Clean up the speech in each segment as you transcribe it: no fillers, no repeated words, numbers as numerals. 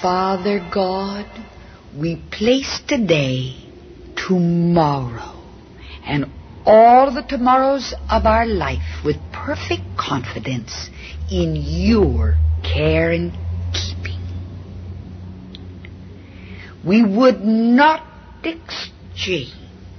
Father God, we place today, tomorrow, and all the tomorrows of our life with perfect confidence in your care and keeping. We would not exchange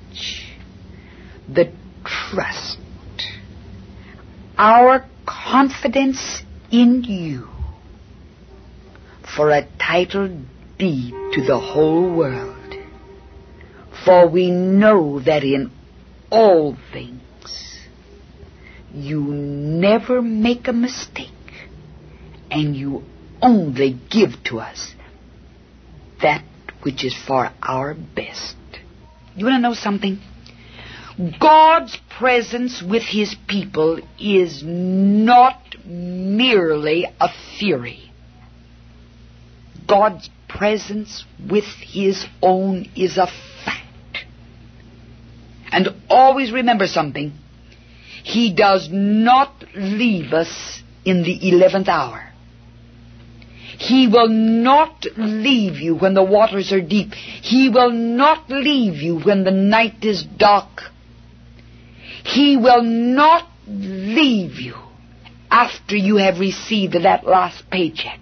the trust, our confidence in you, for a title deed to the whole world. For we know that in all things you never make a mistake, and you only give to us that which is for our best. You want to know something? God's presence with His people is not merely a theory. God's presence with His own is a fact. And always remember something. He does not leave us in the 11th hour. He will not leave you when the waters are deep. He will not leave you when the night is dark. He will not leave you after you have received that last paycheck.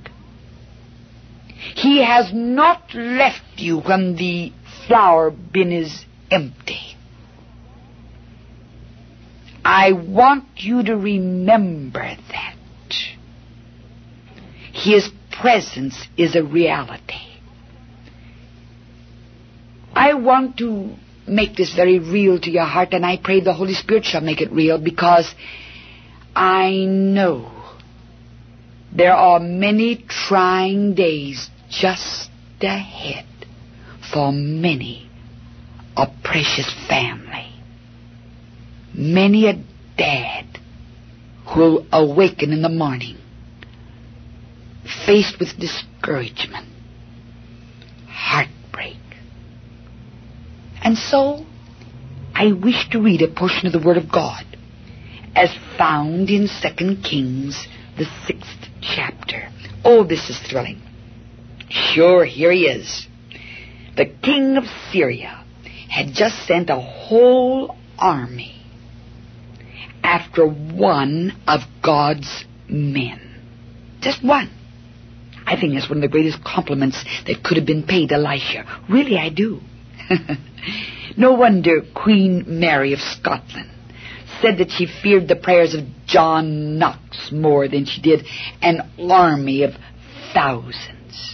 He has not left you when the flour bin is empty. I want you to remember that. His presence is a reality. I want to make this very real to your heart, and I pray the Holy Spirit shall make it real, because I know there are many trying days just ahead for many a precious family. Many a dad who'll awaken in the morning faced with discouragement, heartbreak. And so, I wish to read a portion of the Word of God as found in 2 Kings, the 6th chapter. Oh, this is thrilling. Sure, here he is. The king of Syria had just sent a whole army after one of God's men. Just one. I think that's one of the greatest compliments that could have been paid Elisha. Really, I do. No wonder Queen Mary of Scotland said that she feared the prayers of John Knox more than she did an army of thousands.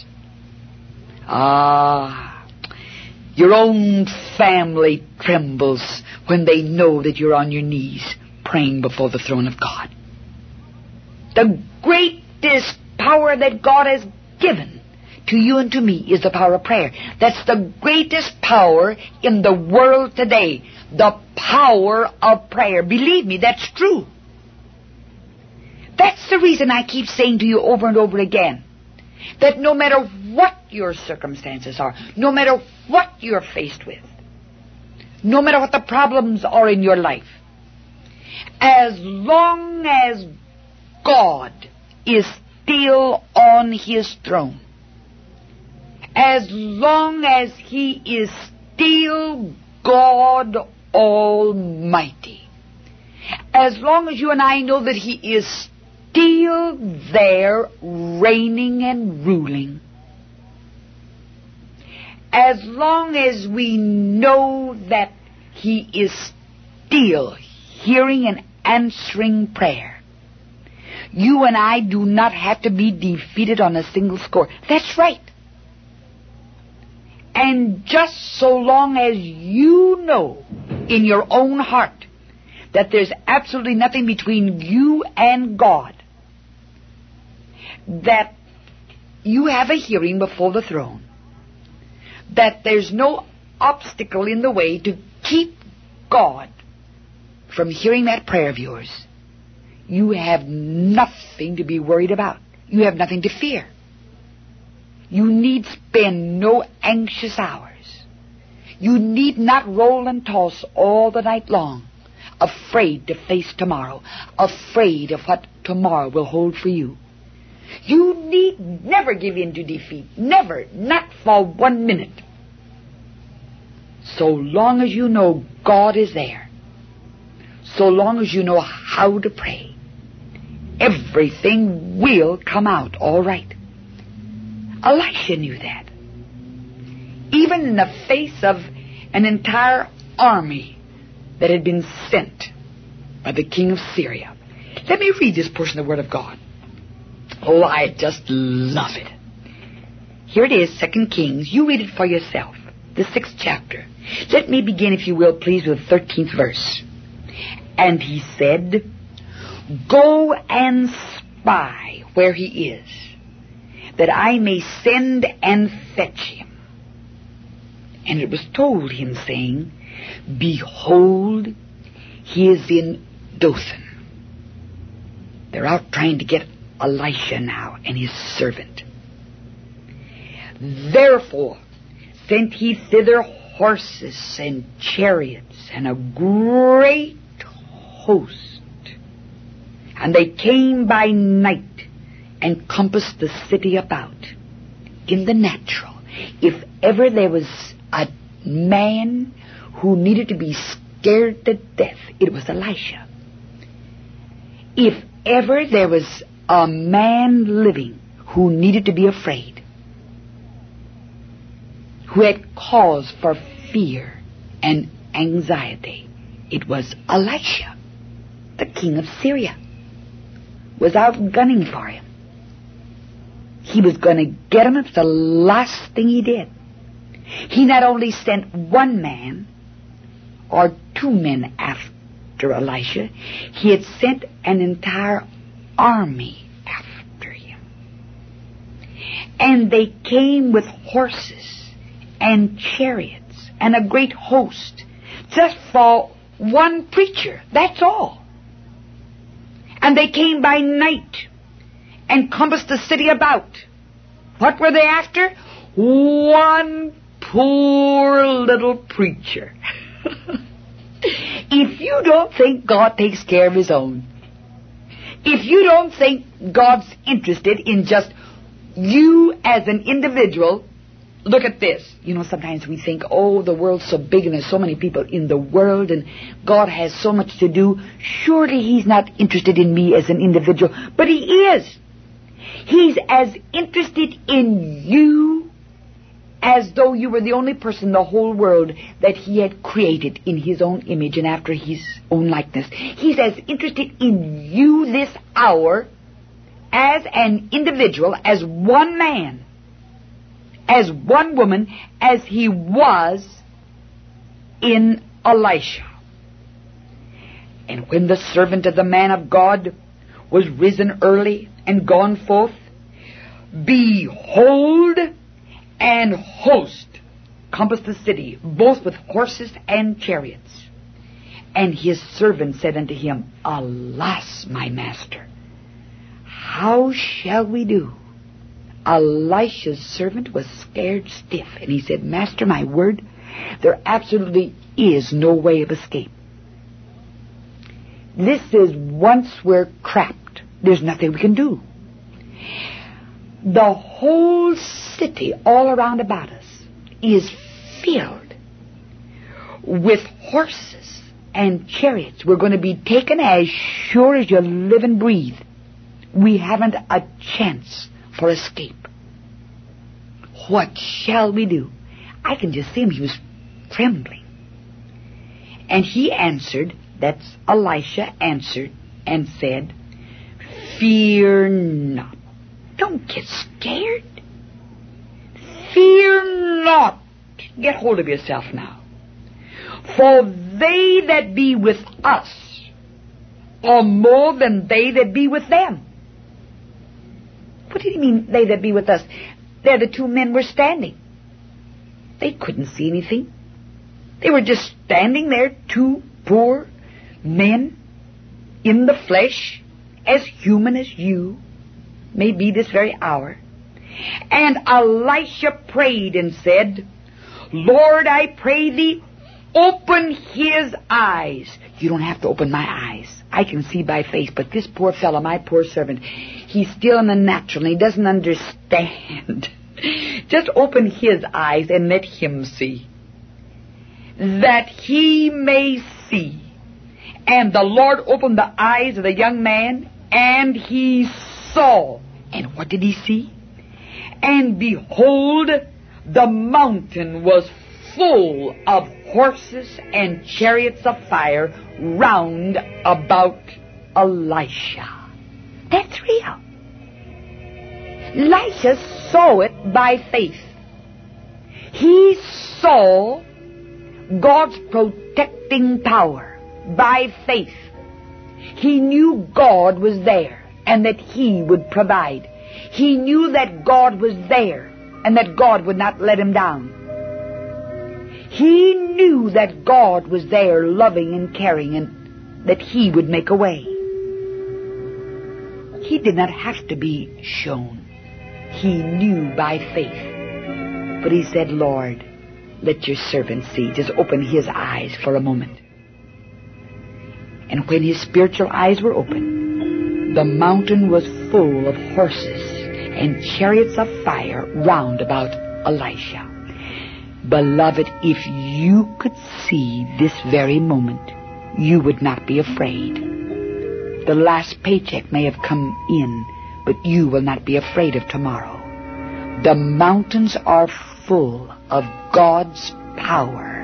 Ah, your own family trembles when they know that you're on your knees praying before the throne of God. The greatest power that God has given to you and to me is the power of prayer. That's the greatest power in the world today. The power of prayer. Believe me, that's true. That's the reason I keep saying to you over and over again that no matter what your circumstances are, no matter what you're faced with, no matter what the problems are in your life, as long as God is still on His throne, as long as He is still God Almighty, as long as you and I know that He is still there reigning and ruling, as long as we know that He is still hearing and answering prayer, you and I do not have to be defeated on a single score. That's right. And just so long as you know in your own heart that there's absolutely nothing between you and God, that you have a hearing before the throne, that there's no obstacle in the way to keep God from hearing that prayer of yours, you have nothing to be worried about. You have nothing to fear. You need spend no anxious hours. You need not roll and toss all the night long, afraid to face tomorrow, afraid of what tomorrow will hold for you. You need never give in to defeat. Never. Not for 1 minute. So long as you know God is there, so long as you know how to pray, everything will come out all right. Elisha knew that. Even in the face of an entire army that had been sent by the king of Syria. Let me read this portion of the Word of God. Oh, I just love it. Here it is, 2 Kings. You read it for yourself. The 6th chapter. Let me begin, if you will, please, with the 13th verse. And he said, Go and spy where he is, that I may send and fetch him. And it was told him, saying, Behold, he is in Dothan. They're out trying to get Elisha now and his servant. Therefore sent he thither horses and chariots and a great host. And they came by night and compassed the city about. In the natural, if ever there was a man who needed to be scared to death, it was Elisha. If ever there was a man living who needed to be afraid, who had cause for fear and anxiety, it was Elisha. The king of Syria was out gunning for him. He was going to get him. It's the last thing he did. He not only sent one man or 2 men after Elisha, he had sent an entire army after him. And they came with horses and chariots and a great host just for one preacher. That's all. And they came by night and compassed the city about. What were they after? One poor little preacher. If you don't think God takes care of His own, if you don't think God's interested in just you as an individual, look at this. You know, sometimes we think, oh, the world's so big and there's so many people in the world and God has so much to do. Surely He's not interested in me as an individual. But He is. He's as interested in you as though you were the only person in the whole world that He had created in His own image and after His own likeness. He's as interested in you this hour as an individual, as one man, as one woman, as He was in Elisha. And when the servant of the man of God was risen early and gone forth, behold, an host compassed the city, both with horses and chariots. And his servant said unto him, Alas, my master, how shall we do? Elisha's servant was scared stiff, and he said, Master, my word, there absolutely is no way of escape. This is once we're trapped. There's nothing we can do. The whole city all around about us is filled with horses and chariots. We're going to be taken as sure as you live and breathe. We haven't a chance for escape. What shall we do? I can just see him. He was trembling. And he answered, that's Elisha answered and said, Fear not. Don't get scared. Fear not. Get hold of yourself now. For they that be with us are more than they that be with them. What did he mean, they that be with us? There the 2 men were standing. They couldn't see anything. They were just standing there, 2 poor men in the flesh, as human as you may be this very hour. And Elisha prayed and said, Lord, I pray thee, open his eyes. You don't have to open my eyes. I can see by faith, but this poor fellow, my poor servant, he's still in the natural and he doesn't understand. Just open his eyes and let him see. That he may see. And the Lord opened the eyes of the young man, and he saw. And what did he see? And behold, the mountain was full of horses and chariots of fire round about Elisha. That's real. Elisha saw it by faith. He saw God's protecting power by faith. He knew God was there and that he would provide. He knew that God was there and that God would not let him down. He knew that God was there loving and caring and that he would make a way. He did not have to be shown. He knew by faith. But he said, Lord, let your servant see. Just open his eyes for a moment. And when his spiritual eyes were open, the mountain was full of horses and chariots of fire round about Elisha. Beloved, if you could see this very moment, you would not be afraid. The last paycheck may have come in, but you will not be afraid of tomorrow. The mountains are full of God's power